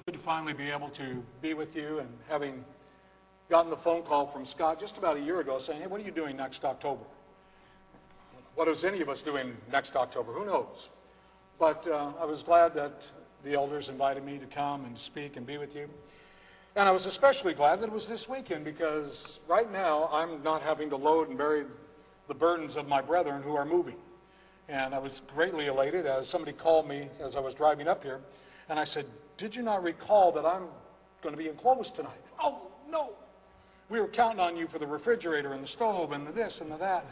Good to finally be able to be with you, and having gotten the phone call from Scott just about a year ago saying, hey, what are you doing next October? What is any of us doing next October? Who knows? But I was glad that the elders invited me to come and speak and be with you. And I was especially glad that it was this weekend, because right now I'm not having to load and bear the burdens of my brethren who are moving. And I was greatly elated as somebody called me as I was driving up here, and I said, did you not recall that I'm going to be in Clovis tonight? Oh, no. We were counting on you for the refrigerator and the stove and the this and the that.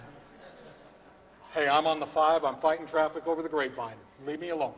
Hey, I'm on the 5. I'm fighting traffic over the grapevine. Leave me alone.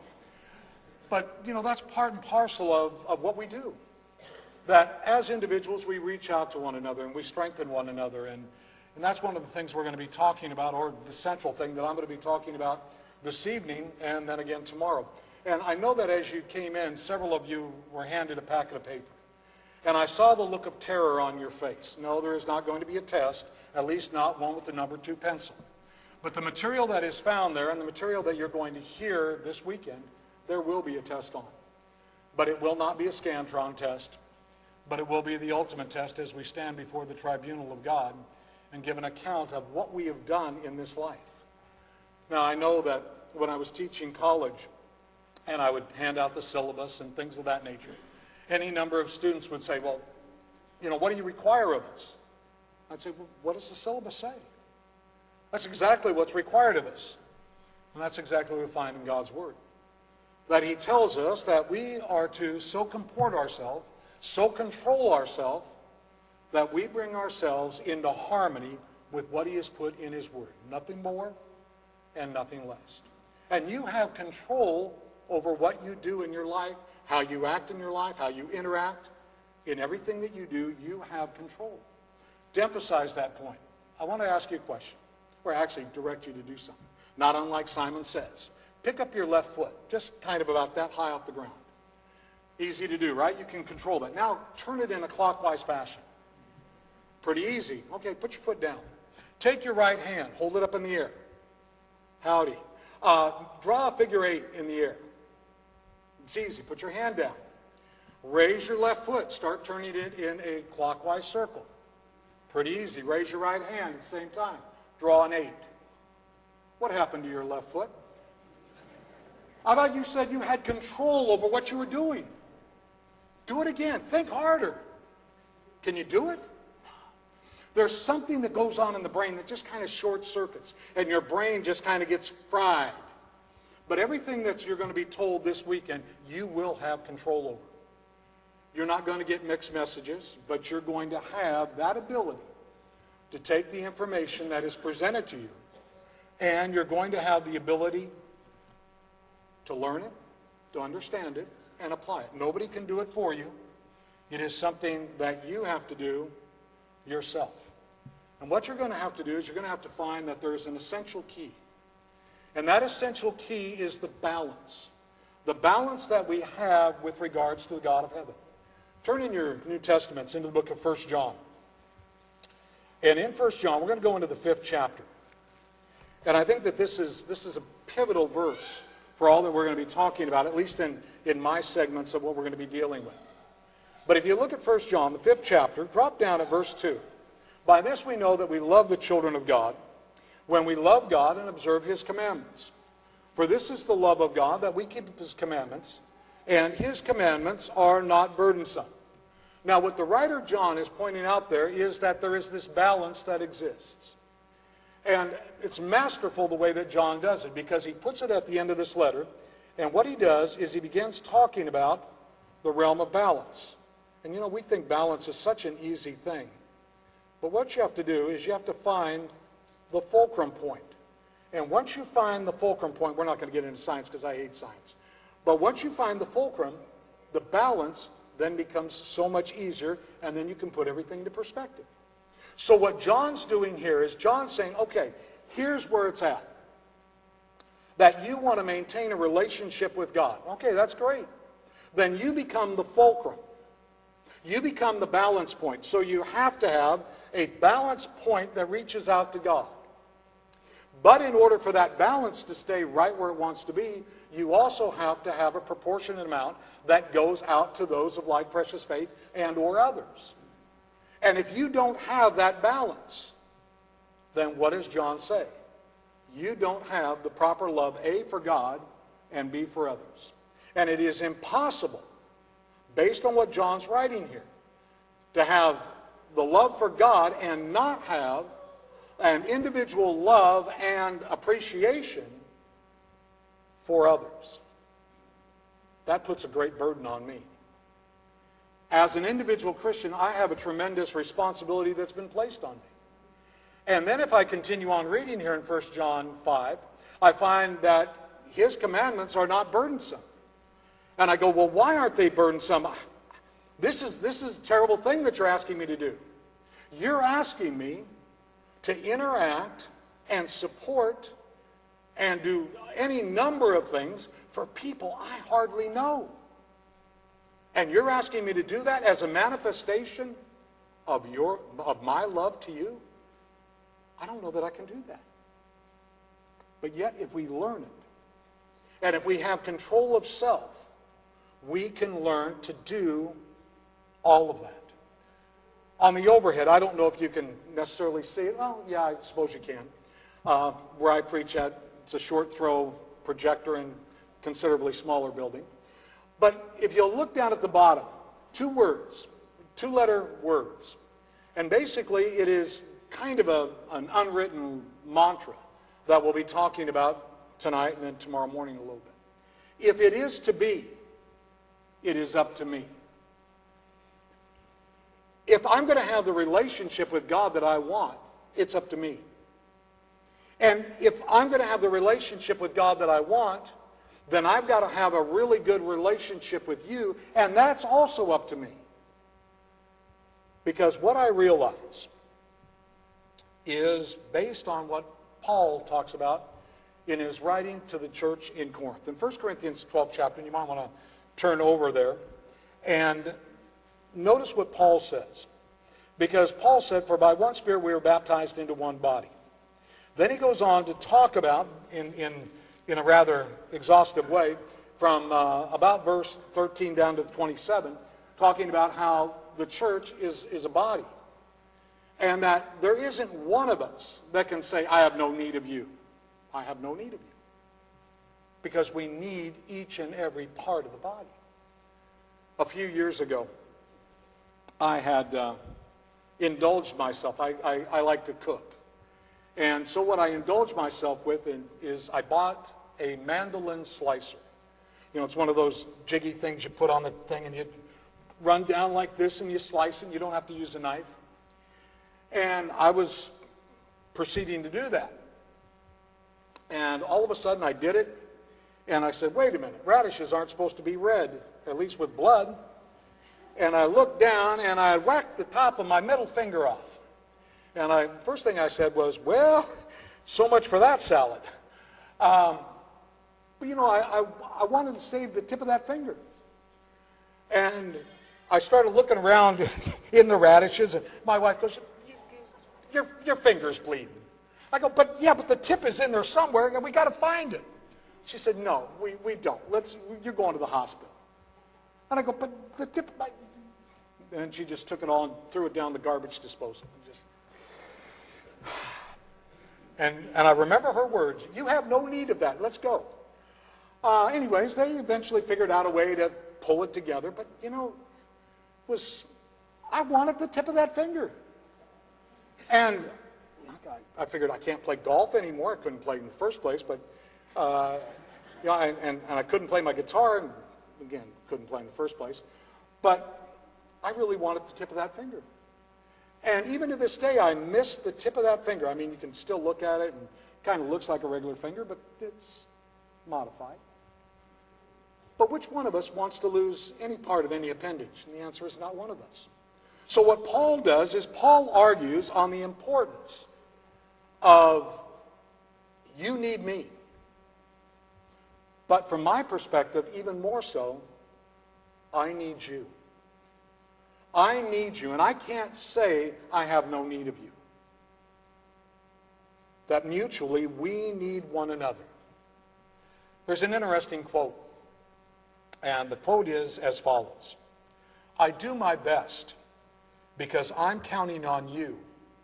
But, you know, that's part and parcel of what we do. That as individuals, we reach out to one another and we strengthen one another. And that's one of the things we're going to be talking about, or the central thing that I'm going to be talking about this evening and then again tomorrow. And I know that as you came in, several of you were handed a packet of paper. And I saw the look of terror on your face. No, there is not going to be a test, at least not one with the number 2 pencil. But the material that is found there and the material that you're going to hear this weekend, there will be a test on. But it will not be a Scantron test, but it will be the ultimate test as we stand before the tribunal of God and give an account of what we have done in this life. Now, I know that when I was teaching college, and I would hand out the syllabus and things of that nature, any number of students would say, well, you know, what do you require of us? I'd say, well, what does the syllabus say? That's exactly what's required of us. And that's exactly what we find in God's Word. That He tells us that we are to so comport ourselves, so control ourselves, that we bring ourselves into harmony with what He has put in His Word. Nothing more and nothing less. And you have control over what you do in your life, how you act in your life, how you interact. In everything that you do, you have control. To emphasize that point, I want to ask you a question, or actually direct you to do something. Not unlike Simon Says. Pick up your left foot, just kind of about that high off the ground. Easy to do, right? You can control that. Now, turn it in a clockwise fashion. Pretty easy. Okay, put your foot down. Take your right hand, hold it up in the air. Howdy. Draw a figure 8 in the air. It's easy. Put your hand down. Raise your left foot. Start turning it in a clockwise circle. Pretty easy. Raise your right hand at the same time. Draw an 8. What happened to your left foot? I thought you said you had control over what you were doing. Do it again. Think harder. Can you do it? There's something that goes on in the brain that just kind of short circuits, and your brain just kind of gets fried. But everything that you're going to be told this weekend, you will have control over. You're not going to get mixed messages, but you're going to have that ability to take the information that is presented to you, and you're going to have the ability to learn it, to understand it, and apply it. Nobody can do it for you. It is something that you have to do yourself. And what you're going to have to do is you're going to have to find that there's an essential key. And that essential key is the balance. The balance that we have with regards to the God of heaven. Turn in your New Testaments into the book of 1 John. And in 1 John, we're going to go into the 5th chapter. And I think that this is a pivotal verse for all that we're going to be talking about, at least in my segments of what we're going to be dealing with. But if you look at 1 John, the 5th chapter, drop down at verse 2. By this we know that we love the children of God, when we love God and observe His commandments. For this is the love of God, that we keep His commandments, and His commandments are not burdensome. Now, what the writer John is pointing out there is that there is this balance that exists. And it's masterful the way that John does it, because he puts it at the end of this letter, and what he does is he begins talking about the realm of balance. And you know, we think balance is such an easy thing. But what you have to do is you have to find the fulcrum point. And once you find the fulcrum point, we're not going to get into science because I hate science. But once you find the fulcrum, the balance then becomes so much easier, and then you can put everything into perspective. So what John's doing here is John's saying, okay, here's where it's at. That you want to maintain a relationship with God. Okay, that's great. Then you become the fulcrum. You become the balance point. So you have to have a balance point that reaches out to God. But in order for that balance to stay right where it wants to be, you also have to have a proportionate amount that goes out to those of like precious faith and or others. And if you don't have that balance, then what does John say? You don't have the proper love, A, for God, and B, for others. And it is impossible, based on what John's writing here, to have the love for God and not have an individual love and appreciation for others. That puts a great burden on me. As an individual Christian, I have a tremendous responsibility that's been placed on me. And then if I continue on reading here in 1 John 5, I find that his commandments are not burdensome. And I go, well, why aren't they burdensome? This is a terrible thing that you're asking me to do. You're asking me to interact and support and do any number of things for people I hardly know. And you're asking me to do that as a manifestation of my love to you? I don't know that I can do that. But yet, if we learn it, and if we have control of self, we can learn to do all of that. On the overhead, I don't know if you can necessarily see it. Well, yeah, I suppose you can. Where I preach at, it's a short throw projector in a considerably smaller building. But if you'll look down at the bottom, 2 words, 2-letter words. And basically it is kind of an unwritten mantra that we'll be talking about tonight and then tomorrow morning a little bit. If it is to be, it is up to me. If I'm going to have the relationship with God that I want, it's up to me. And if I'm going to have the relationship with God that I want, then I've got to have a really good relationship with you, and that's also up to me. Because what I realize is based on what Paul talks about in his writing to the church in Corinth. In 1 Corinthians 12th chapter, and you might want to turn over there, and notice what Paul says. Because Paul said, for by one Spirit we are baptized into one body. Then he goes on to talk about, in a rather exhaustive way, from about verse 13 down to 27, talking about how the church is a body. And that there isn't one of us that can say, I have no need of you. I have no need of you. Because we need each and every part of the body. A few years ago, I had indulged myself. I like to cook. And so what I indulged myself with is I bought a mandolin slicer. You know, it's one of those jiggy things you put on the thing and you run down like this and you slice it and you don't have to use a knife. And I was proceeding to do that. And all of a sudden I did it and I said, wait a minute, radishes aren't supposed to be red, at least with blood. And I looked down and I whacked the top of my middle finger off. And first thing I said was, well, so much for that salad. But you know, I wanted to save the tip of that finger. And I started looking around in the radishes, and my wife goes, your finger's bleeding. I go, but the tip is in there somewhere, and we got to find it. She said, no, we don't. You're going to the hospital. And I go, but the tip, and she just took it all and threw it down the garbage disposal. And I remember her words, you have no need of that, let's go. Anyways, they eventually figured out a way to pull it together, but you know, I wanted the tip of that finger. And I figured I can't play golf anymore. I couldn't play in the first place, but you know, and I couldn't play my guitar, and again, couldn't play in the first place. But I really wanted the tip of that finger. And even to this day, I miss the tip of that finger. I mean, you can still look at it, and it kind of looks like a regular finger, but it's modified. But which one of us wants to lose any part of any appendage? And the answer is not one of us. So what Paul does is Paul argues on the importance of you need me. But from my perspective, even more so, I need you. I need you, and I can't say I have no need of you. That mutually we need one another. There's an interesting quote, and the quote is as follows: "I do my best because I'm counting on you,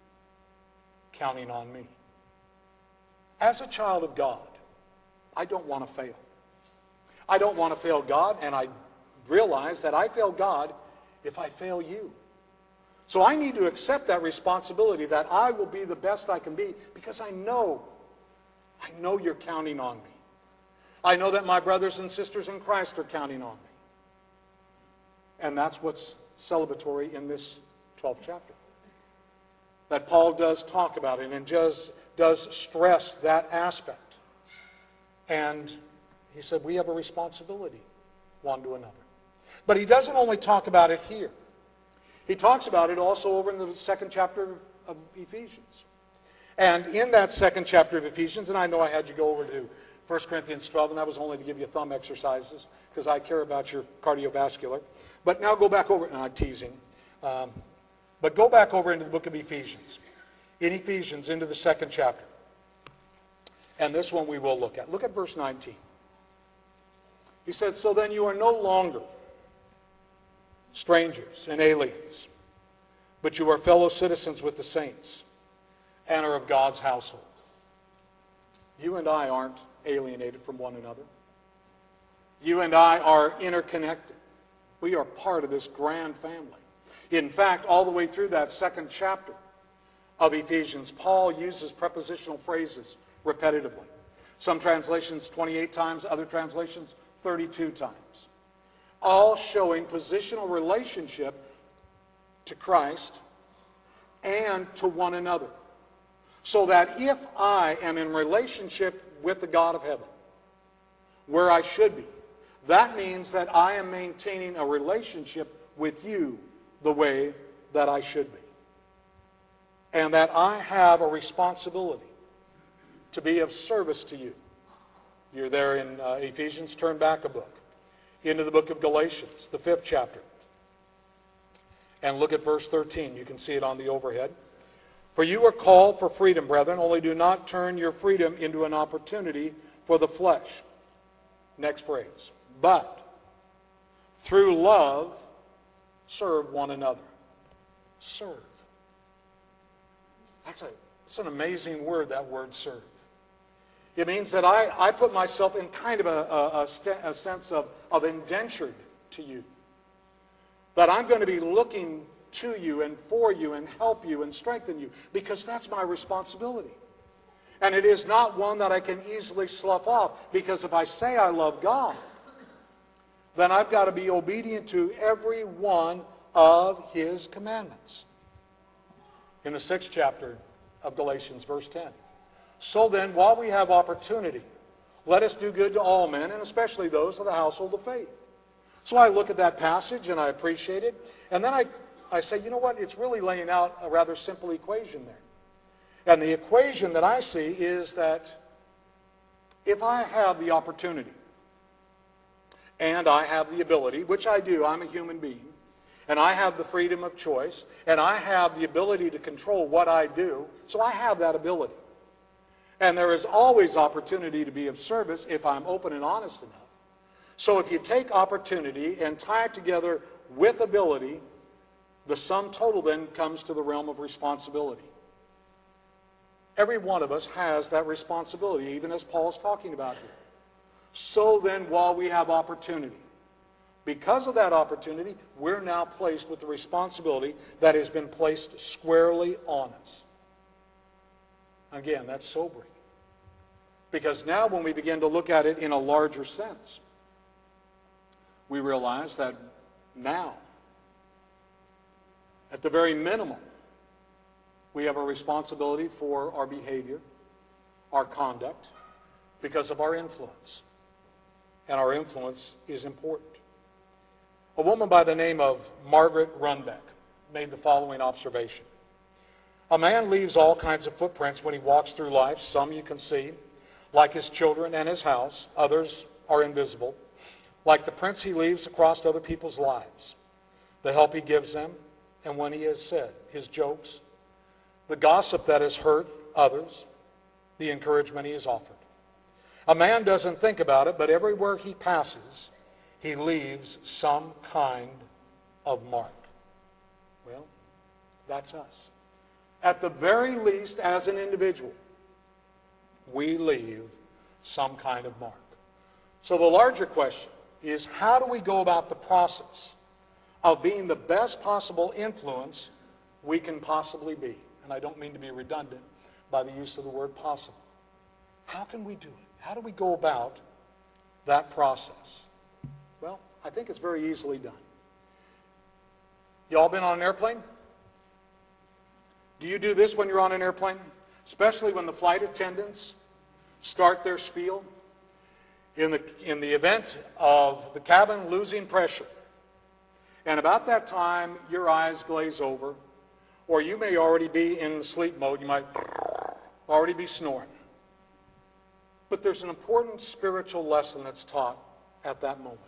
counting on me." As a child of God, I don't want to fail. I don't want to fail God, and I realize that I fail God if I fail you. So I need to accept that responsibility that I will be the best I can be, because I know you're counting on me. I know that my brothers and sisters in Christ are counting on me. And that's what's celebratory in this 12th chapter. That Paul does talk about it and does stress that aspect. And he said we have a responsibility one to another. But he doesn't only talk about it here. He talks about it also over in the second chapter of Ephesians. And in that second chapter of Ephesians, and I know I had you go over to 1 Corinthians 12, and that was only to give you thumb exercises, because I care about your cardiovascular. But now go back over, and I'm teasing, but go back over into the book of Ephesians. In Ephesians, into the second chapter. And this one we will look at. Look at verse 19. He said, "So then you are no longer strangers and aliens, but you are fellow citizens with the saints and are of God's household." You and I aren't alienated from one another. You and I are interconnected. We are part of this grand family. In fact, all the way through that second chapter of Ephesians, Paul uses prepositional phrases repetitively. Some translations 28 times, other translations 32 times. All showing positional relationship to Christ and to one another. So that if I am in relationship with the God of heaven, where I should be, that means that I am maintaining a relationship with you the way that I should be. And that I have a responsibility to be of service to you. You're there in Ephesians. Turn back a book into the book of Galatians, the 5th chapter. And look at verse 13. You can see it on the overhead. "For you are called for freedom, brethren, only do not turn your freedom into an opportunity for the flesh." Next phrase. "But through love serve one another." Serve. It's an amazing word, that word serve. It means that I put myself in kind of a sense of indentured to you. That I'm going to be looking to you and for you and help you and strengthen you, because that's my responsibility. And it is not one that I can easily slough off, because if I say I love God, then I've got to be obedient to every one of His commandments. In the 6th chapter of Galatians, verse 10. "So then, while we have opportunity, let us do good to all men, and especially those of the household of faith." So I look at that passage and I appreciate it. And then I say, you know what? It's really laying out a rather simple equation there. And the equation that I see is that if I have the opportunity and I have the ability, which I do, I'm a human being, and I have the freedom of choice, and I have the ability to control what I do, so I have that ability. And there is always opportunity to be of service if I'm open and honest enough. So if you take opportunity and tie it together with ability, the sum total then comes to the realm of responsibility. Every one of us has that responsibility, even as Paul's talking about here. So then, while we have opportunity, because of that opportunity, we're now placed with the responsibility that has been placed squarely on us. Again, that's sobering. Because now when we begin to look at it in a larger sense, we realize that now, at the very minimum, we have a responsibility for our behavior, our conduct, because of our influence. And our influence is important. A woman by the name of Margaret Runbeck made the following observation. "A man leaves all kinds of footprints when he walks through life. Some you can see, like his children and his house. Others are invisible, like the prints he leaves across other people's lives, the help he gives them, and when he has said, his jokes, the gossip that has hurt others, the encouragement he has offered. A man doesn't think about it, but everywhere he passes, he leaves some kind of mark. Well, that's us. At the very least, as an individual, we leave some kind of mark. So the larger question is, how do we go about the process of being the best possible influence we can possibly be? And I don't mean to be redundant by the use of the word possible. How can we do it? How do we go about that process? Well, I think it's very easily done. You all been on an airplane? Do you do this when you're on an airplane? Especially when the flight attendants start their spiel? In the event of the cabin losing pressure, and about that time your eyes glaze over, or you may already be in sleep mode, you might already be snoring. But there's an important spiritual lesson that's taught at that moment.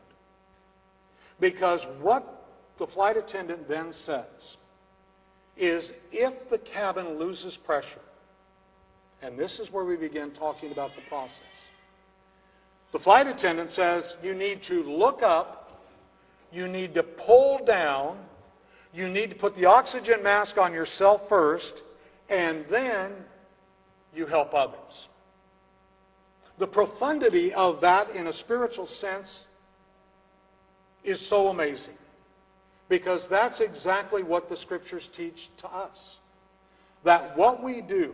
Because what the flight attendant then says is, if the cabin loses pressure, and this is where we begin talking about the process, the flight attendant says you need to look up, you need to pull down, you need to put the oxygen mask on yourself first, and then you help others. The profundity of that in a spiritual sense is so amazing, because that's exactly what the Scriptures teach to us. That what we do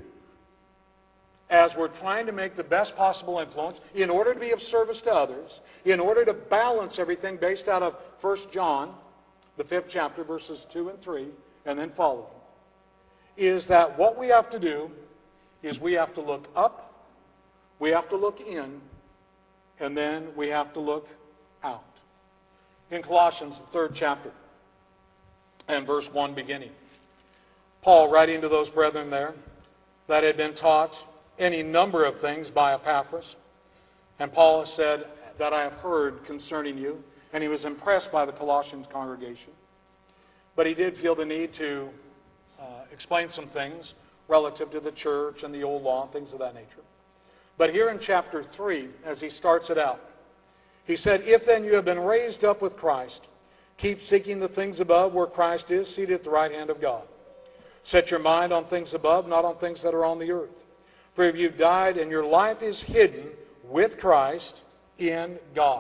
as we're trying to make the best possible influence in order to be of service to others, in order to balance everything based out of 1 John, the 5th chapter, verses 2 and 3, and then following, is that what we have to do is we have to look up, we have to look in, and then we have to look out. In Colossians, the 3rd chapter, and verse 1 beginning, Paul, writing to those brethren there that had been taught any number of things by Epaphras, and Paul said that I have heard concerning you, and he was impressed by the Colossians congregation, but he did feel the need to explain some things relative to the church and the old law and things of that nature. But here in chapter 3, as he starts it out, he said, if then you have been raised up with Christ, keep seeking the things above where Christ is, seated at the right hand of God. Set your mind on things above, not on things that are on the earth. For if you've died and your life is hidden with Christ in God.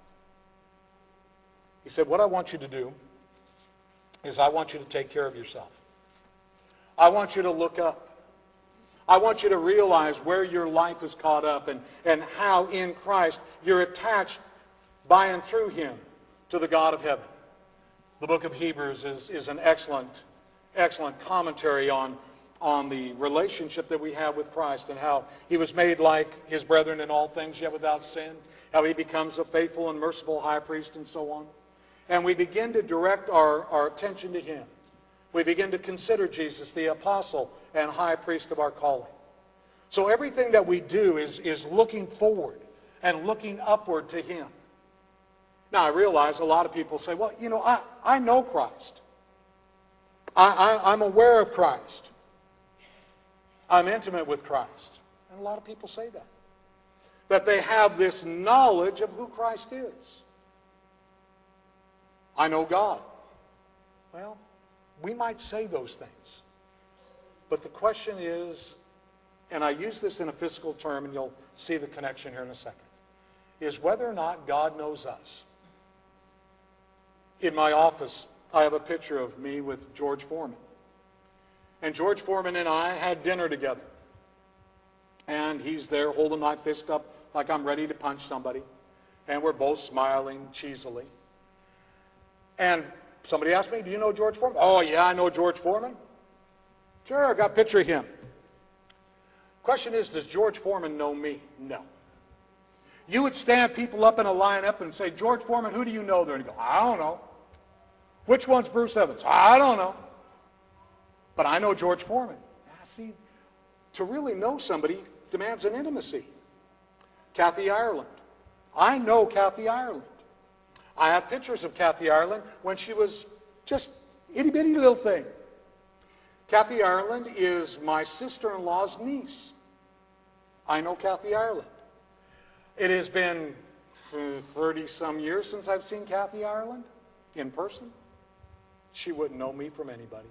He said, what I want you to do is I want you to take care of yourself. I want you to look up. I want you to realize where your life is caught up and how in Christ you're attached by and through Him to the God of heaven. The book of Hebrews is an excellent commentary on the relationship that we have with Christ and how He was made like His brethren in all things, yet without sin, how He becomes a faithful and merciful high priest and so on. And we begin to direct our attention to Him. We begin to consider Jesus the apostle and high priest of our calling. So everything that we do is looking forward and looking upward to Him. Now I realize a lot of people say, well, you know, I know Christ. I'm aware of Christ. I'm intimate with Christ. And a lot of people say that. That they have this knowledge of who Christ is. I know God. Well, we might say those things. But the question is, and I use this in a physical term, and you'll see the connection here in a second, is whether or not God knows us. In my office, I have a picture of me with George Foreman. And George Foreman and I had dinner together. And he's there holding my fist up like I'm ready to punch somebody. And we're both smiling cheesily. And somebody asked me, do you know George Foreman? Oh, yeah, I know George Foreman. Sure, I got a picture of him. Question is, does George Foreman know me? No. You would stand people up in a lineup and say, George Foreman, who do you know there? And he'd go, I don't know. Which one's Bruce Evans? I don't know. But I know George Foreman. Now, see, to really know somebody demands an intimacy. Kathy Ireland. I know Kathy Ireland. I have pictures of Kathy Ireland when she was just itty-bitty little thing. Kathy Ireland is my sister-in-law's niece. I know Kathy Ireland. It has been 30-some years since I've seen Kathy Ireland in person. She wouldn't know me from anybody.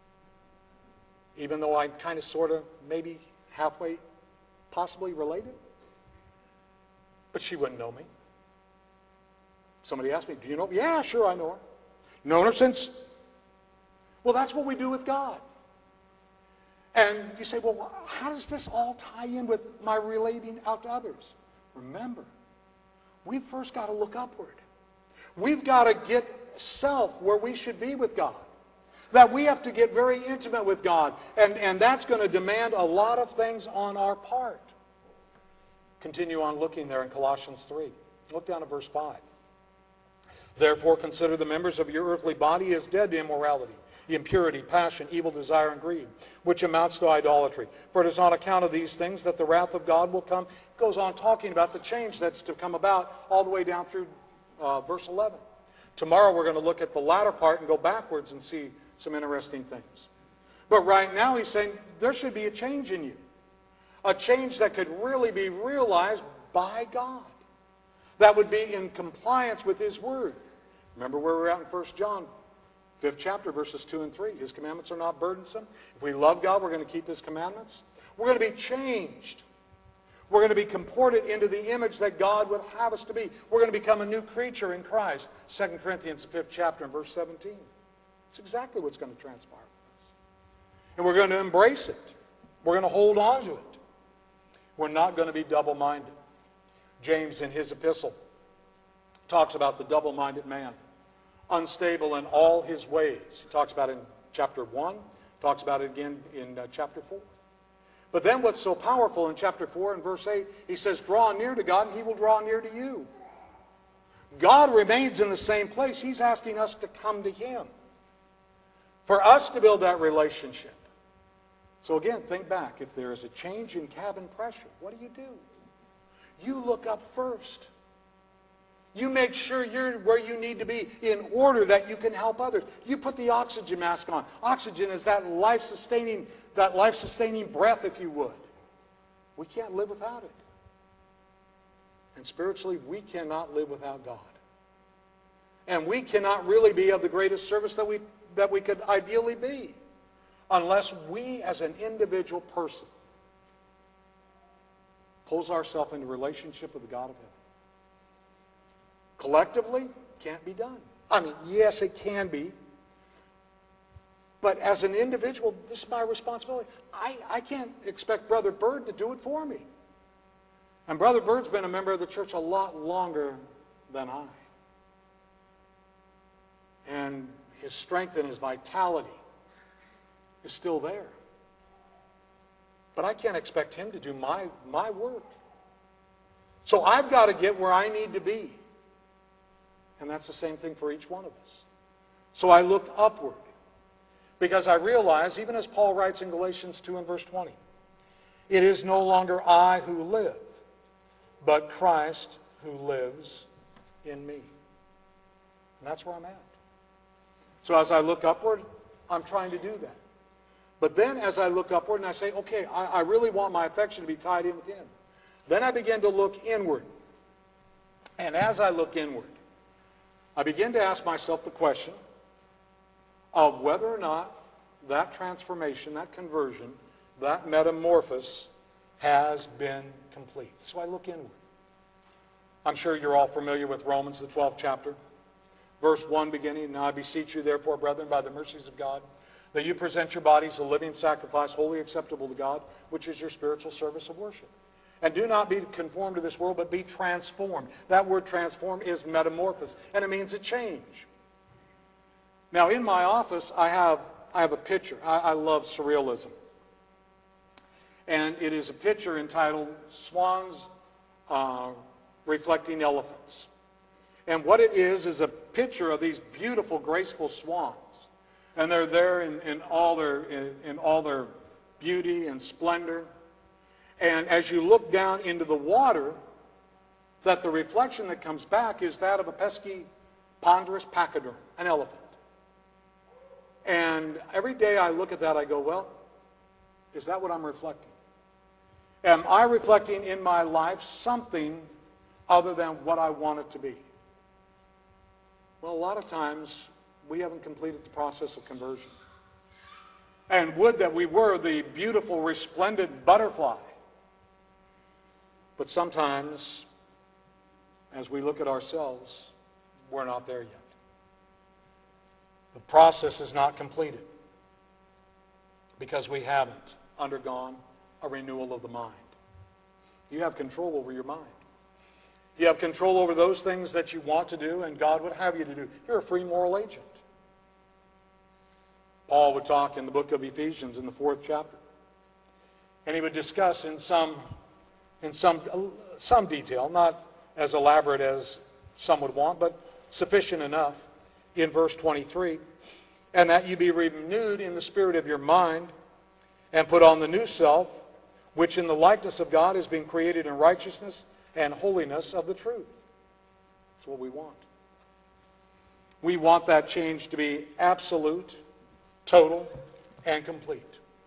Even though I kind of, sort of, maybe halfway, possibly related. But she wouldn't know me. Somebody asked me, do you know? Yeah, sure, I know her. Known her since. Well, that's what we do with God. And you say, well, how does this all tie in with my relating out to others? Remember, we've first got to look upward. We've got to get self where we should be with God. That we have to get very intimate with God. And that's going to demand a lot of things on our part. Continue on looking there in Colossians 3. Look down at verse 5. Therefore consider the members of your earthly body as dead to immorality, impurity, passion, evil desire, and greed, which amounts to idolatry. For it is on account of these things that the wrath of God will come. It goes on talking about the change that's to come about all the way down through verse 11. Tomorrow we're going to look at the latter part and go backwards and see some interesting things. But right now he's saying there should be a change in you. A change that could really be realized by God. That would be in compliance with His Word. Remember where we're at in 1 John, 5th chapter, verses 2 and 3. His commandments are not burdensome. If we love God, we're going to keep His commandments. We're going to be changed. We're going to be comported into the image that God would have us to be. We're going to become a new creature in Christ. 2 Corinthians, 5th chapter, and verse 17. It's exactly what's going to transpire with us. And we're going to embrace it. We're going to hold on to it. We're not going to be double-minded. James, in his epistle, talks about the double-minded man, unstable in all his ways. He talks about it in chapter 1, talks about it again in chapter 4. But then what's so powerful in chapter 4 and verse 8, he says, draw near to God and He will draw near to you. God remains in the same place. He's asking us to come to Him. For us to build that relationship. So again, think back. If there is a change in cabin pressure, what do? You look up first. You make sure you're where you need to be in order that you can help others. You put the oxygen mask on. Oxygen is that life-sustaining breath, if you would. We can't live without it. And spiritually, we cannot live without God. And we cannot really be of the greatest service that we could ideally be unless we as an individual person pulls ourselves into relationship with the God of heaven. Collectively, can't be done. I mean, yes, it can be. But as an individual, this is my responsibility. I can't expect Brother Bird to do it for me. And Brother Bird's been a member of the church a lot longer than I. And his strength and his vitality is still there. But I can't expect him to do my work. So I've got to get where I need to be. And that's the same thing for each one of us. So I look upward. Because I realize, even as Paul writes in Galatians 2 and verse 20, it is no longer I who live, but Christ who lives in me. And that's where I'm at. So as I look upward, I'm trying to do that. But then as I look upward and I say, okay, I really want my affection to be tied in with Him. Then I begin to look inward. And as I look inward, I begin to ask myself the question of whether or not that transformation, that conversion, that metamorphosis has been complete. So I look inward. I'm sure you're all familiar with Romans, the 12th chapter. Verse 1 beginning, now I beseech you therefore, brethren, by the mercies of God, that you present your bodies a living sacrifice, wholly acceptable to God, which is your spiritual service of worship. And do not be conformed to this world, but be transformed. That word transform is metamorphosis, and it means a change. Now, in my office, I have a picture. I love surrealism. And it is a picture entitled Swans Reflecting Elephants. And what it is a picture of these beautiful, graceful swans. And they're there in all their beauty and splendor. And as you look down into the water, that the reflection that comes back is that of a pesky, ponderous pachyderm, an elephant. And every day I look at that, I go, well, is that what I'm reflecting? Am I reflecting in my life something other than what I want it to be? Well, a lot of times we haven't completed the process of conversion. And would that we were the beautiful, resplendent butterfly. But sometimes, as we look at ourselves, we're not there yet. The process is not completed because we haven't undergone a renewal of the mind. You have control over your mind. You have control over those things that you want to do and God would have you to do. You're a free moral agent. Paul would talk in the book of Ephesians in the 4th chapter. And he would discuss in some detail, not as elaborate as some would want, but sufficient enough in verse 23, and that you be renewed in the spirit of your mind and put on the new self, which in the likeness of God is being created in righteousness and holiness of the truth. That's what we want. We want that change to be absolute, total, and complete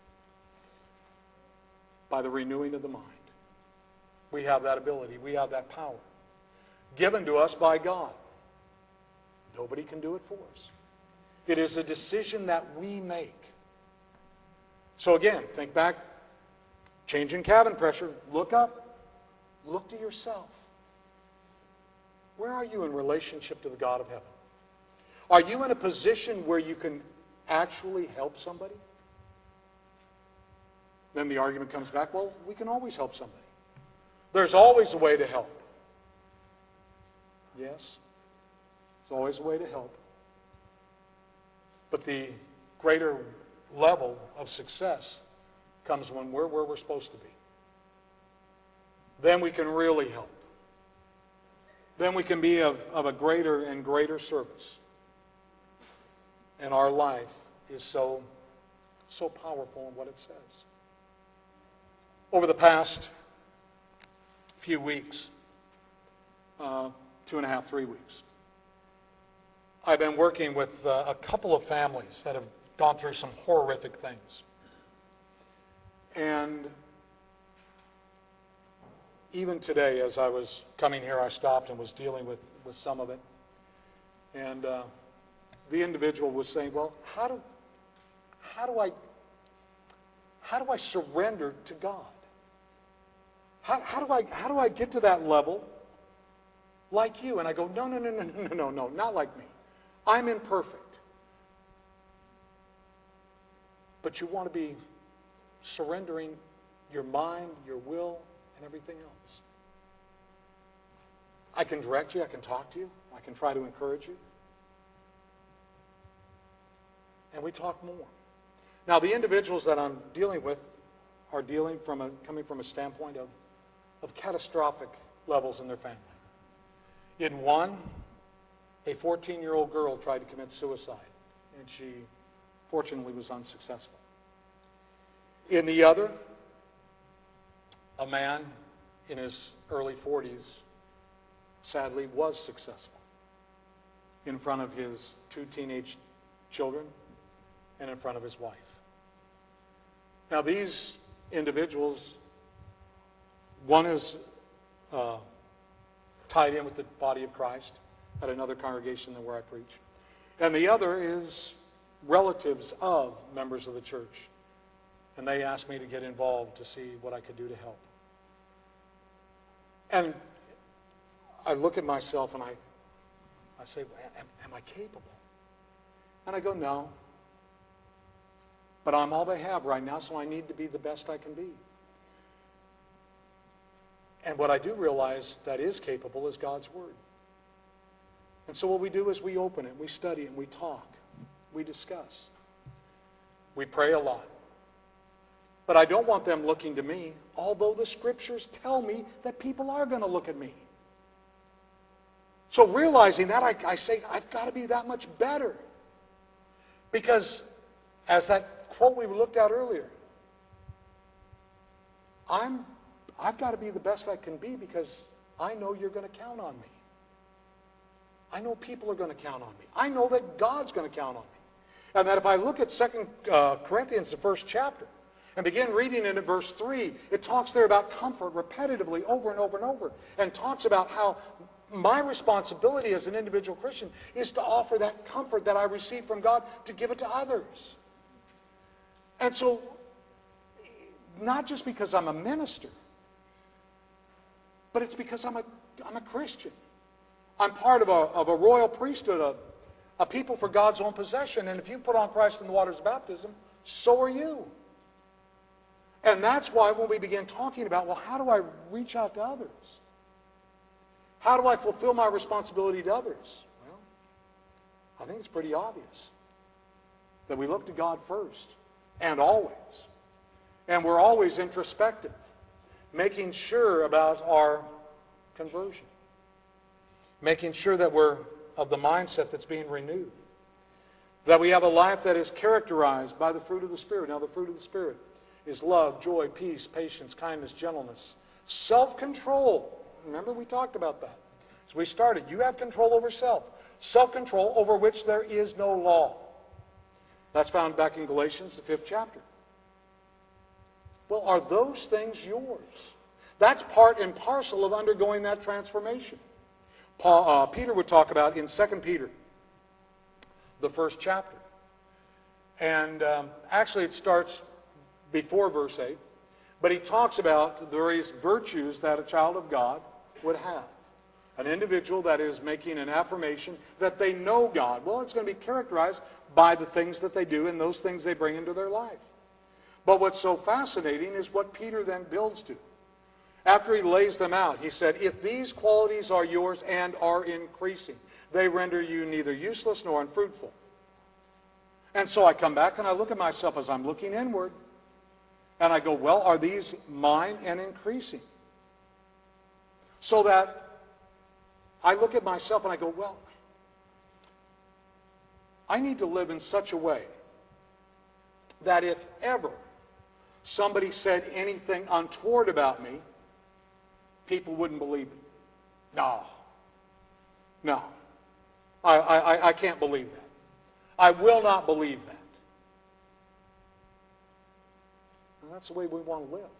by the renewing of the mind. We have that ability. We have that power given to us by God. Nobody can do it for us. It is a decision that we make. So again, think back, changing cabin pressure, look up, look to yourself. Where are you in relationship to the God of heaven? Are you in a position where you can actually help somebody? Then the argument comes back, well, we can always help somebody. There's always a way to help. Yes, there's always a way to help. But the greater level of success comes when we're where we're supposed to be. Then we can really help. Then we can be of a greater and greater service. And our life is so powerful in what it says. Over the past few weeks, 2.5, 3 weeks, I've been working with a couple of families that have gone through some horrific things. And even today, as I was coming here, I stopped and was dealing with some of it. And the individual was saying, well, how do I surrender to God? How do I get to that level like you? And I go, no, not like me. I'm imperfect. But you want to be surrendering your mind, your will, and everything else. I can direct you, I can talk to you, I can try to encourage you. And we talk more. Now, the individuals that I'm dealing with are coming from a standpoint of catastrophic levels in their family. In one, a 14-year-old girl tried to commit suicide, and she fortunately was unsuccessful. In the other, a man in his early 40s sadly was successful in front of his 2 teenage children and in front of his wife. Now, these individuals, one is tied in with the body of Christ at another congregation than where I preach, and the other is relatives of members of the church. And they asked me to get involved to see what I could do to help. And I look at myself and I say, am I capable? And I go, no. But I'm all they have right now, so I need to be the best I can be. And what I do realize that is capable is God's Word. And so what we do is we open it, we study it, we talk, we discuss. We pray a lot. But I don't want them looking to me, although the Scriptures tell me that people are going to look at me. So realizing that, I say, I've got to be that much better. Because, as that quote we looked at earlier, I've got to be the best I can be because I know you're going to count on me. I know people are going to count on me. I know that God's going to count on me. And that if I look at 2 Corinthians, the 1st chapter, And begin reading it in verse 3. It talks there about comfort repetitively over and over and over. And talks about how my responsibility as an individual Christian is to offer that comfort that I receive from God to give it to others. And so, not just because I'm a minister, but it's because I'm a Christian. I'm part of a royal priesthood, a people for God's own possession. And if you put on Christ in the waters of baptism, so are you. And that's why when we begin talking about, well, how do I reach out to others? How do I fulfill my responsibility to others? Well, I think it's pretty obvious that we look to God first and always. And we're always introspective, making sure about our conversion, making sure that we're of the mindset that's being renewed, that we have a life that is characterized by the fruit of the Spirit. Now, the fruit of the Spirit is love, joy, peace, patience, kindness, gentleness, self-control. Remember, we talked about that as we started. You have control over self. Self-control over which there is no law. That's found back in Galatians, the 5th chapter. Well, are those things yours? That's part and parcel of undergoing that transformation. Peter would talk about in 2 Peter, the 1st chapter. And actually it starts before verse 8. But he talks about the various virtues that a child of God would have. An individual that is making an affirmation that they know God. Well, it's going to be characterized by the things that they do and those things they bring into their life. But what's so fascinating is what Peter then builds to. After he lays them out, he said, if these qualities are yours and are increasing, they render you neither useless nor unfruitful. And so I come back and I look at myself as I'm looking inward. And I go, well, are these mine and increasing? So that I look at myself and I go, well, I need to live in such a way that if ever somebody said anything untoward about me, people wouldn't believe it. No. I can't believe that. I will not believe that. And that's the way we want to live. It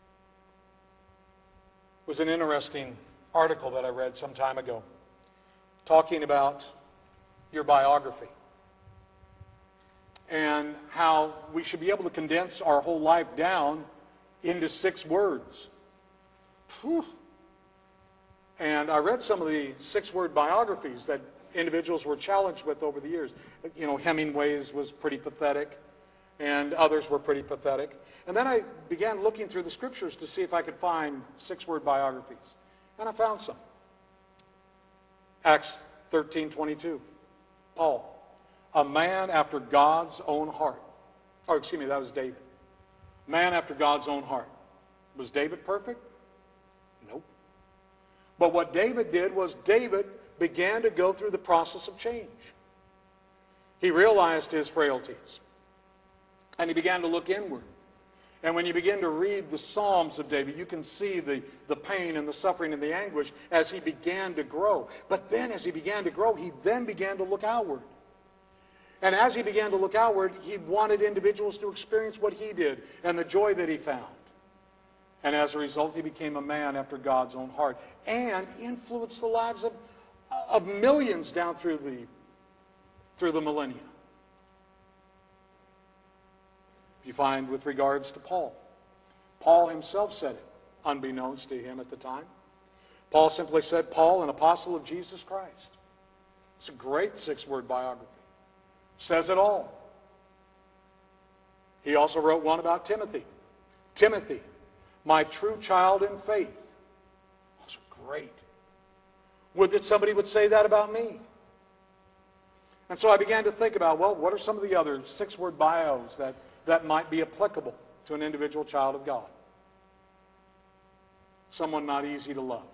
was an interesting article that I read some time ago talking about your biography and how we should be able to condense our whole life down into 6 words. Whew. And I read some of the 6-word biographies that individuals were challenged with over the years. You know, Hemingway's was pretty pathetic, and others were pretty pathetic. And then I began looking through the scriptures to see if I could find 6-word biographies. And I found some. Acts 13:22. Paul, a man after God's own heart. Oh, excuse me, that was David. Man after God's own heart. Was David perfect? Nope. But what David did was David began to go through the process of change. He realized his frailties. And he began to look inward. And when you begin to read the Psalms of David, you can see the pain and the suffering and the anguish as he began to grow. But then as he began to grow, he then began to look outward. And as he began to look outward, he wanted individuals to experience what he did and the joy that he found. And as a result, he became a man after God's own heart and influenced the lives of millions down through the millennia. You find with regards to Paul. Paul himself said it, unbeknownst to him at the time. Paul simply said, Paul, an apostle of Jesus Christ. It's a great 6-word biography. Says it all. He also wrote one about Timothy. Timothy, my true child in faith. Those are great. Would that somebody would say that about me? And so I began to think about, well, what are some of the other 6-word bios that might be applicable to an individual child of God? Someone not easy to love.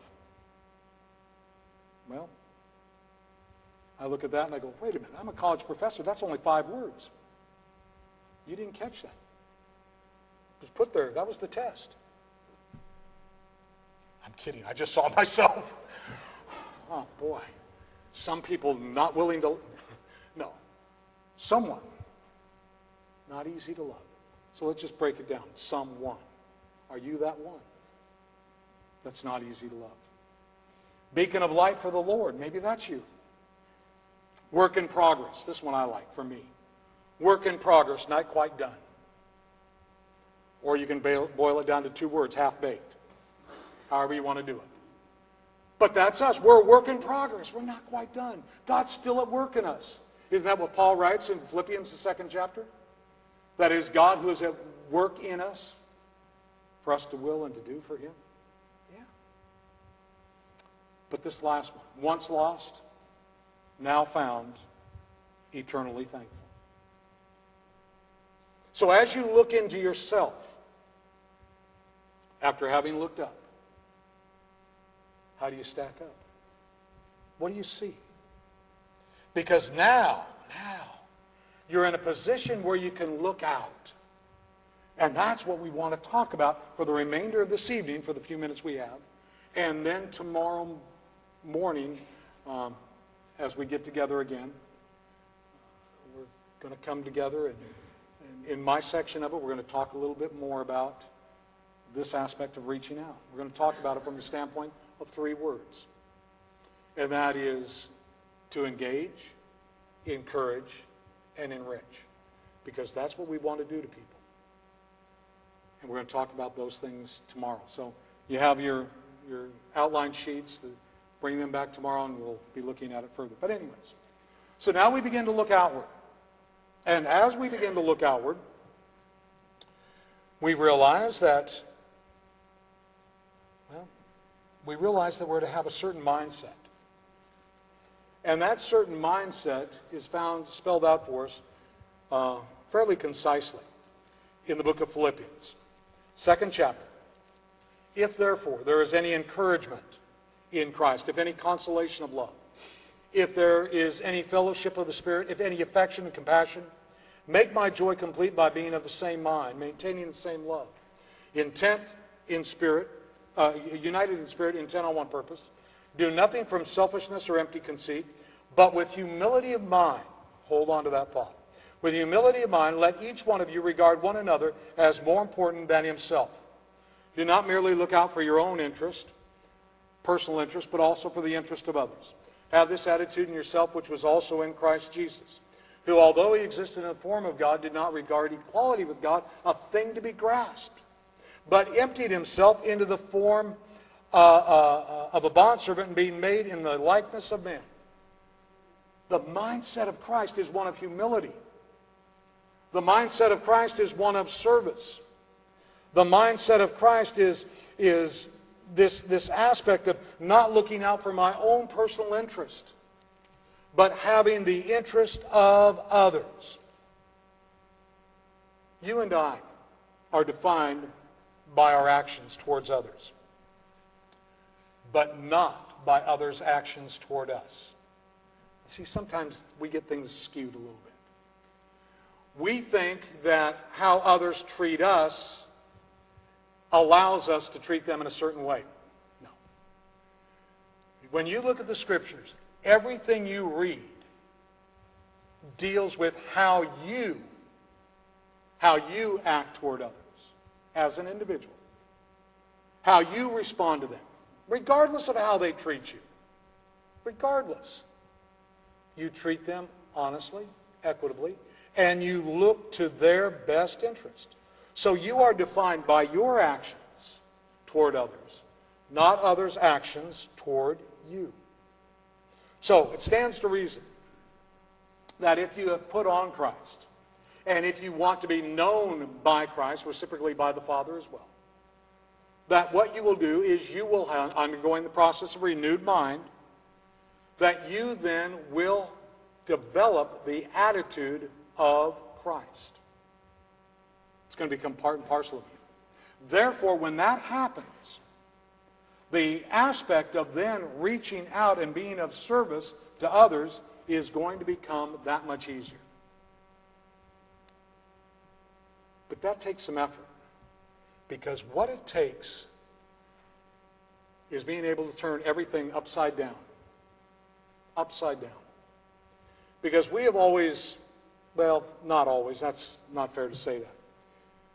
Well, I look at that and I go, wait a minute, I'm a college professor. That's only 5 words. You didn't catch that. It was put there. That was the test. I'm kidding. I just saw myself. Oh, boy. Some people not willing to... No. Someone not easy to love. So let's just break it down. Someone. Are you that one? That's not easy to love. Beacon of light for the Lord. Maybe that's you. Work in progress. This one I like for me. Work in progress, not quite done. Or you can boil it down to 2 words, half-baked. However you want to do it. But that's us. We're a work in progress. We're not quite done. God's still at work in us. Isn't that what Paul writes in Philippians, the 2nd chapter? That is God who is at work in us for us to will and to do for Him. Yeah. But this last one, once lost, now found, eternally thankful. So as you look into yourself, after having looked up, how do you stack up? What do you see? Because now, you're in a position where you can look out. And that's what we want to talk about for the remainder of this evening, for the few minutes we have. And then tomorrow morning, as we get together again, we're going to come together, and in my section of it, we're going to talk a little bit more about this aspect of reaching out. We're going to talk about it from the standpoint of 3 words. And that is to engage, encourage, and enrich. Because that's what we want to do to people. And we're going to talk about those things tomorrow. So you have your outline sheets. Bring them back tomorrow and we'll be looking at it further. But anyways, so now we begin to look outward. And as we begin to look outward, we realize that, we're to have a certain mindset. And that certain mindset is spelled out for us fairly concisely in the book of Philippians, 2nd chapter. If therefore there is any encouragement in Christ, if any consolation of love, if there is any fellowship of the Spirit, if any affection and compassion, make my joy complete by being of the same mind, maintaining the same love, intent in spirit, united in spirit, intent on one purpose. Do nothing from selfishness or empty conceit, but with humility of mind, hold on to that thought. With humility of mind, let each one of you regard one another as more important than himself. Do not merely look out for your own interest, personal interest, but also for the interest of others. Have this attitude in yourself, which was also in Christ Jesus, who, although he existed in the form of God, did not regard equality with God a thing to be grasped, but emptied himself into the form of a bondservant and being made in the likeness of men. The mindset of Christ is one of humility. The mindset of Christ is one of service. The mindset of Christ is this aspect of not looking out for my own personal interest, but having the interest of others. You and I are defined by our actions towards others, but not by others' actions toward us. See, sometimes we get things skewed a little bit. We think that how others treat us allows us to treat them in a certain way. No. When you look at the Scriptures, everything you read deals with how you act toward others as an individual, how you respond to them, regardless of how they treat you. Regardless. You treat them honestly, equitably, and you look to their best interest. So you are defined by your actions toward others, not others' actions toward you. So it stands to reason that if you have put on Christ, and if you want to be known by Christ, reciprocally by the Father as well, that what you will do is you will, undergoing the process of renewed mind, that you then will develop the attitude of Christ. It's going to become part and parcel of you. Therefore, when that happens, the aspect of then reaching out and being of service to others is going to become that much easier. But that takes some effort, because what it takes is being able to turn everything upside down. Upside down. Because we have always, well, not always, that's not fair to say that.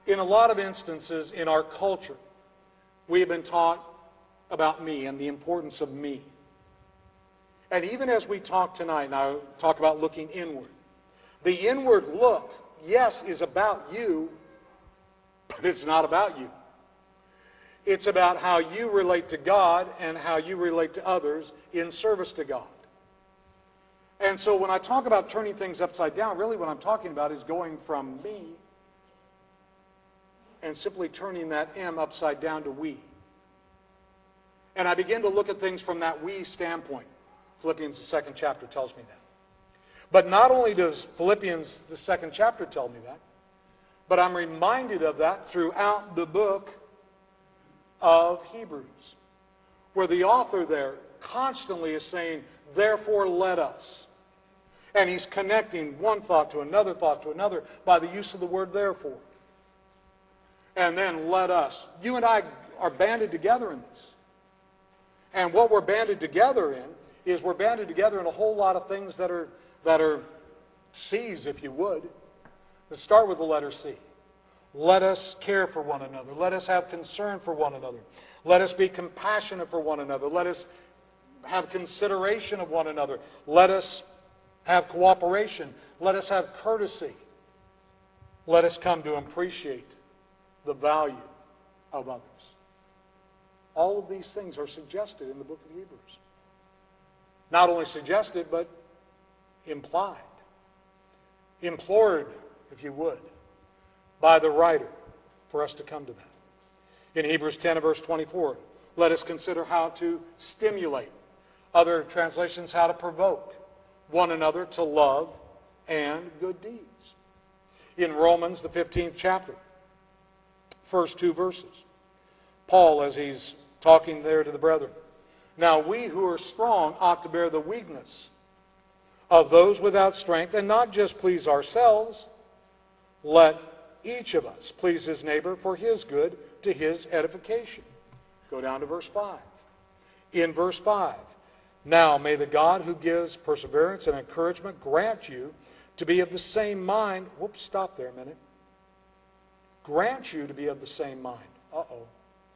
in a lot of instances in our culture, we have been taught about me and the importance of me. And even as we talk tonight, and I talk about looking inward, the inward look, yes, is about you, but it's not about you. It's about how you relate to God and how you relate to others in service to God. And so when I talk about turning things upside down, really what I'm talking about is going from me and simply turning that M upside down to we. And I begin to look at things from that we standpoint. Philippians, the 2nd chapter, tells me that. But not only does Philippians, the 2nd chapter, tell me that, but I'm reminded of that throughout the book of Hebrews, where the author there constantly is saying, therefore let us. And he's connecting one thought to another by the use of the word therefore. And then let us. You and I are banded together in this. And what we're banded together in is we're banded together in a whole lot of things that are C's, if you would. Let's start with the letter C. Let us care for one another. Let us have concern for one another. Let us be compassionate for one another. Let us have consideration of one another. Let us have cooperation. Let us have courtesy. Let us come to appreciate the value of others. All of these things are suggested in the book of Hebrews. Not only suggested, but implied. Implored, if you would, by the writer for us to come to that. In Hebrews 10 and verse 24, let us consider how to stimulate. Other translations, how to provoke one another to love and good deeds. In Romans, the 15th chapter, first 2 verses, Paul, as he's talking there to the brethren, now we who are strong ought to bear the weakness of those without strength, and not just please ourselves. Let each of us please his neighbor for his good, to his edification. Go down to verse 5. In verse 5, now may the God who gives perseverance and encouragement grant you to be of the same mind. Whoops, stop there a minute. Grant you to be of the same mind. Uh-oh.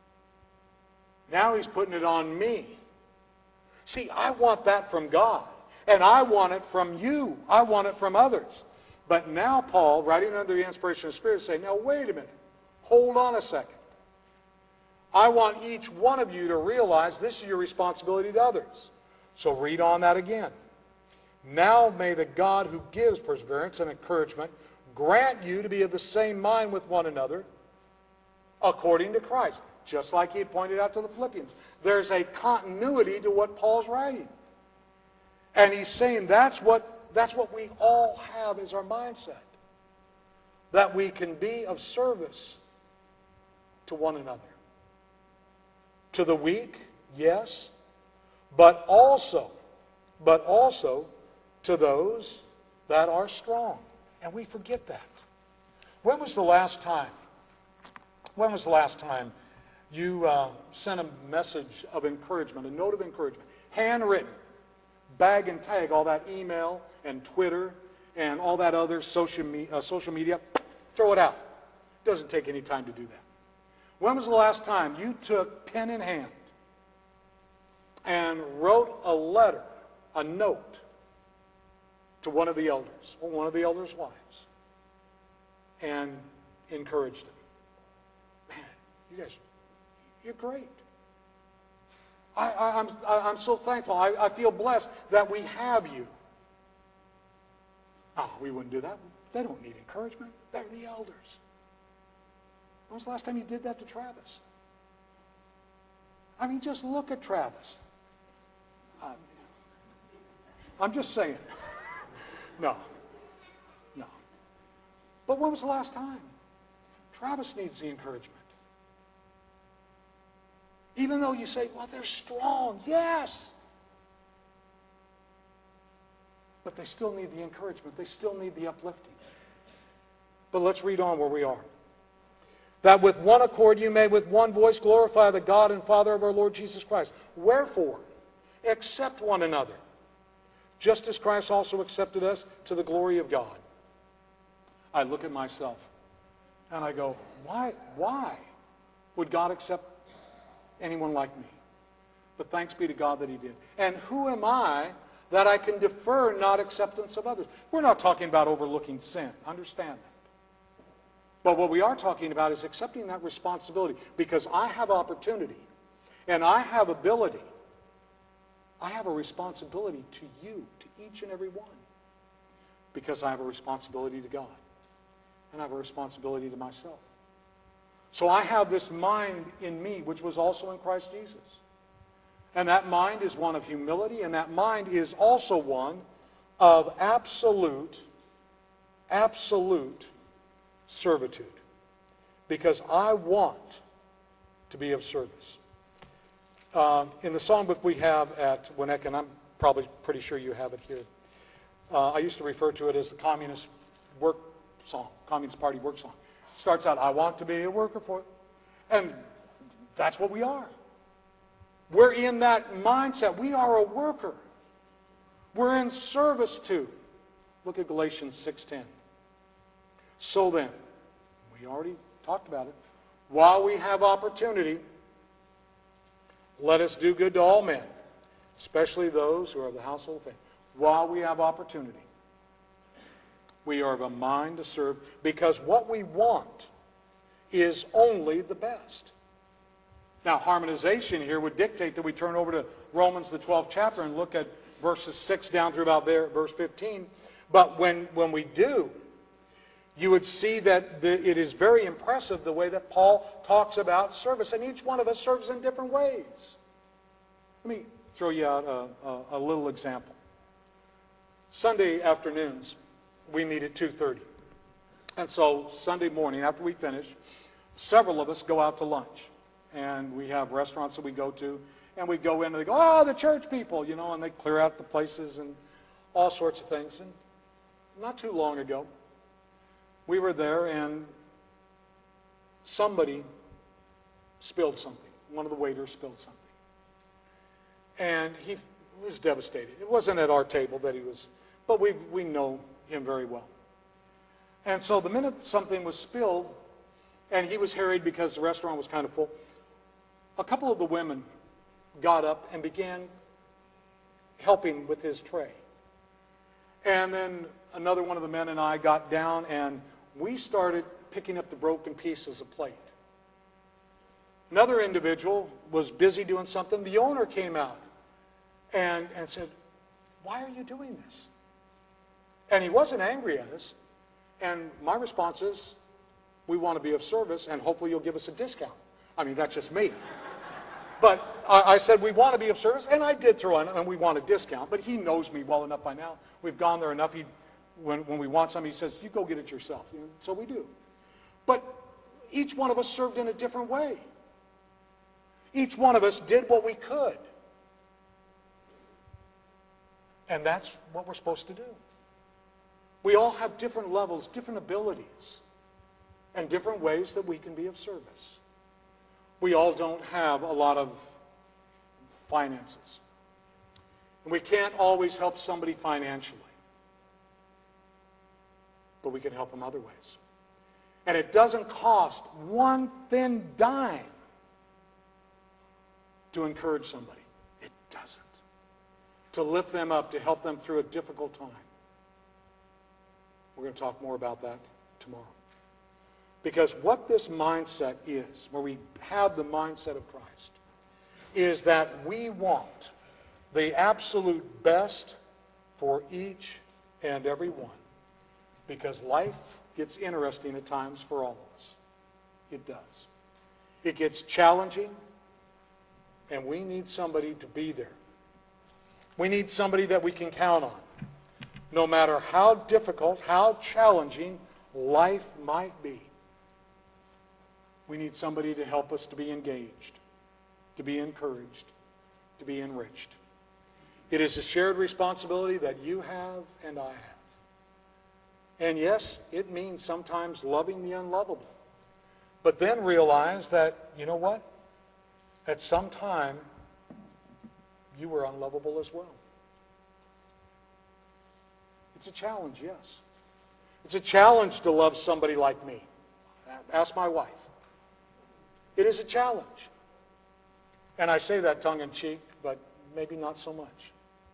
Now he's putting it on me. See, I want that from God. And I want it from you. I want it from others. But now Paul, writing under the inspiration of the Spirit, is saying, now wait a minute. Hold on a second. I want each one of you to realize this is your responsibility to others. So read on that again. Now may the God who gives perseverance and encouragement grant you to be of the same mind with one another according to Christ. Just like he pointed out to the Philippians. There's a continuity to what Paul's writing. And he's saying that's what we all have as our mindset. That we can be of service to one another. To the weak, yes, but also to those that are strong. And we forget that. When was the last time you sent a message of encouragement, a note of encouragement, handwritten, bag and tag, all that email and Twitter and all that other social media, throw it out. It doesn't take any time to do that. When was the last time you took pen in hand and wrote a letter, a note, to one of the elders or one of the elders' wives and encouraged them? Man, you guys, you're great. I'm so thankful. I feel blessed that we have you. Oh, we wouldn't do that. They don't need encouragement. They're the elders. When was the last time you did that to Travis? I mean, just look at Travis. I'm just saying. No. But when was the last time? Travis needs the encouragement. Even though you say, well, they're strong. Yes. But they still need the encouragement. They still need the uplifting. But let's read on where we are. That with one accord you may with one voice glorify the God and Father of our Lord Jesus Christ. Wherefore, accept one another, just as Christ also accepted us to the glory of God. I look at myself, And I go, why would God accept anyone like me? But thanks be to God that he did. And who am I that I can defer not acceptance of others? We're not talking about overlooking sin. Understand that. But what we are talking about is accepting that responsibility, because I have opportunity and I have ability. I have a responsibility to you, to each and every one, because I have a responsibility to God and I have a responsibility to myself. So I have this mind in me, which was also in Christ Jesus. And that mind is one of humility, and that mind is also one of absolute servitude. Because I want to be of service. In the songbook we have at Winnetka, and I'm probably pretty sure you have it here, I used to refer to it as the Communist work song, Communist Party work song. It starts out, I want to be a worker for it. And that's what we are. We're in that mindset. We are a worker. We're in service to. Look at Galatians 6:10. So then, we already talked about it, while we have opportunity, let us do good to all men, especially those who are of the household of faith. While we have opportunity, we are of a mind to serve, because what we want is only the best. Now, harmonization here would dictate that we turn over to Romans, the 12th chapter, and look at verses 6 down through about there, verse 15. But when we do, you would see that it is very impressive the way that Paul talks about service. And each one of us serves in different ways. Let me throw you out a little example. Sunday afternoons, we meet at 2:30. And so Sunday morning, after we finish, several of us go out to lunch. And we have restaurants that we go to, and we go in and they go, oh, the church people, and they clear out the places and all sorts of things. And not too long ago, we were there and somebody spilled something. One of the waiters spilled something. And he was devastated. It wasn't at our table that he was, but we know him very well. And so the minute something was spilled, and he was harried because the restaurant was kind of full, a couple of the women got up and began helping with his tray. And then another one of the men and I got down and we started picking up the broken pieces of plate. Another individual was busy doing something. The owner came out and said, why are you doing this? And he wasn't angry at us. And my response is, we want to be of service and hopefully you'll give us a discount. I mean, that's just me. But I said, we want to be of service, and I did throw in, and we want a discount. But he knows me well enough by now. We've gone there enough. When we want something, he says, you go get it yourself. So we do. But each one of us served in a different way. Each one of us did what we could. And that's what we're supposed to do. We all have different levels, different abilities, and different ways that we can be of service. We all don't have a lot of finances. And we can't always help somebody financially. But we can help them other ways. And it doesn't cost one thin dime to encourage somebody. It doesn't. To lift them up, to help them through a difficult time. We're going to talk more about that tomorrow. Because what this mindset is, where we have the mindset of Christ, is that we want the absolute best for each and every one. Because life gets interesting at times for all of us. It does. It gets challenging, and we need somebody to be there. We need somebody that we can count on. No matter how difficult, how challenging life might be. We need somebody to help us to be engaged, to be encouraged, to be enriched. It is a shared responsibility that you have and I have. And yes, it means sometimes loving the unlovable. But then realize that, you know what? At some time, you were unlovable as well. It's a challenge, yes. It's a challenge to love somebody like me. Ask my wife. It is a challenge. And I say that tongue-in-cheek, but maybe not so much.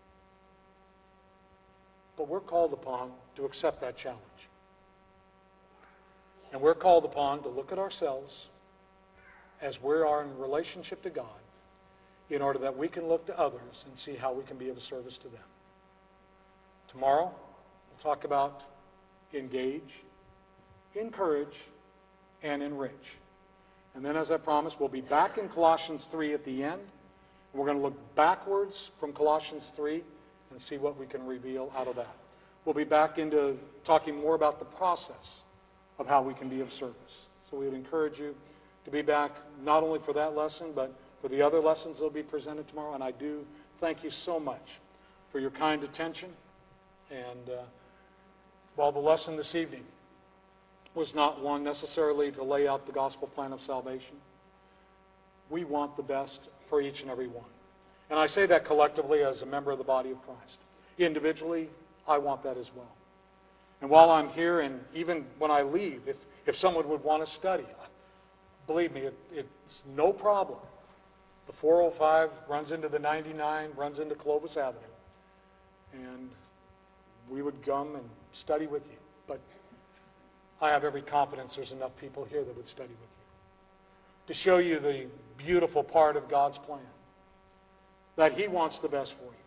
But we're called upon to accept that challenge. And we're called upon to look at ourselves as we are in relationship to God in order that we can look to others and see how we can be of service to them. Tomorrow, we'll talk about engage, encourage, and enrich. And then, as I promised, we'll be back in Colossians 3 at the end. And we're going to look backwards from Colossians 3 and see what we can reveal out of that. We'll be back into talking more about the process of how we can be of service. So we would encourage you to be back not only for that lesson, but for the other lessons that will be presented tomorrow. And I do thank you so much for your kind attention. And while the lesson this evening was not one necessarily to lay out the gospel plan of salvation, we want the best for each and every one. And I say that collectively as a member of the body of Christ. Individually, I want that as well. And while I'm here, and even when I leave, if someone would want to study, believe me, it's no problem. The 405 runs into the 99, runs into Clovis Avenue. And we would come and study with you. But I have every confidence there's enough people here that would study with you to show you the beautiful part of God's plan, that He wants the best for you.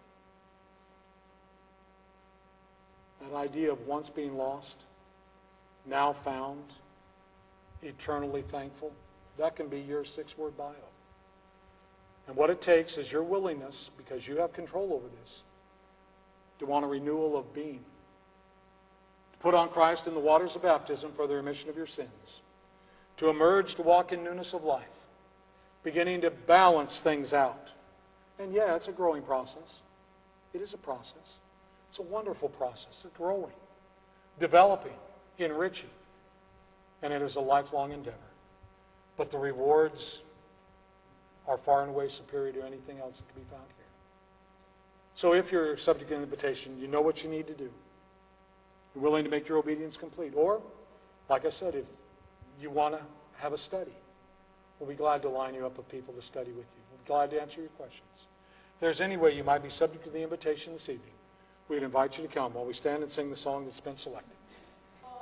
That idea of once being lost, now found, eternally thankful, that can be your 6-word bio. And what it takes is your willingness, because you have control over this, to want a renewal of being. To put on Christ in the waters of baptism for the remission of your sins. To emerge to walk in newness of life. Beginning to balance things out. And yeah, it's a growing process. It is a process. It's a wonderful process. It's growing, developing, enriching. And it is a lifelong endeavor. But the rewards are far and away superior to anything else that can be found here. So if you're subject to an invitation, you know what you need to do. You're willing to make your obedience complete. Or, like I said, if you want to have a study, we'll be glad to line you up with people to study with you. We'll be glad to answer your questions. If there's any way you might be subject to the invitation this evening, we'd invite you to come while we stand and sing the song that's been selected.